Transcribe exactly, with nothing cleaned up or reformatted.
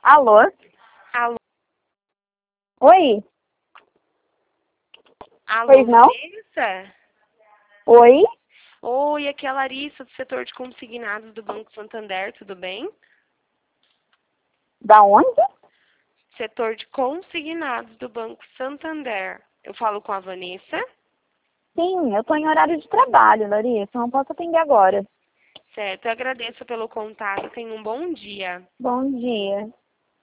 Alô? Alô, Oi? alô, Pois não? Vanessa? Oi? Oi, aqui é a Larissa, do setor de consignados do Banco Santander, tudo bem? Da onde? Setor de consignados do Banco Santander. Eu falo com a Vanessa, Sim, eu tô em horário de trabalho, Larissa. Não posso atender agora. certo? Eu agradeço pelo contato, tenha um bom dia. Bom dia.